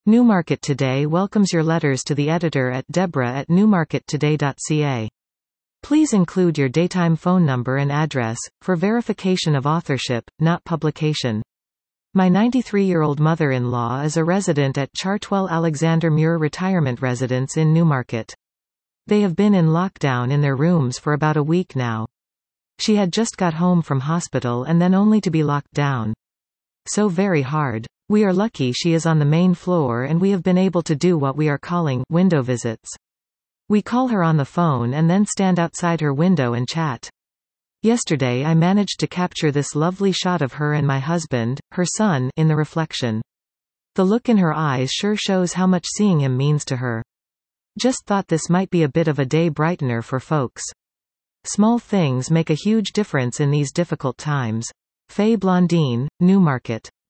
Newmarket Today welcomes your letters to the editor at deborah@newmarkettoday.ca. Please include your daytime phone number and address, for verification of authorship, not publication. My 93-year-old mother-in-law is a resident at Chartwell Alexander Muir Retirement Residence in Newmarket. They have been in lockdown in their rooms for about a week now. She had just got home from hospital and then only to be locked down. So very hard. We are lucky she is on the main floor and we have been able to do what we are calling window visits. We call her on the phone and then stand outside her window and chat. Yesterday I managed to capture this lovely shot of her and my husband, her son, in the reflection. The look in her eyes sure shows how much seeing him means to her. Just thought this might be a bit of a day brightener for folks. Small things make a huge difference in these difficult times. Faye Blondine, Newmarket.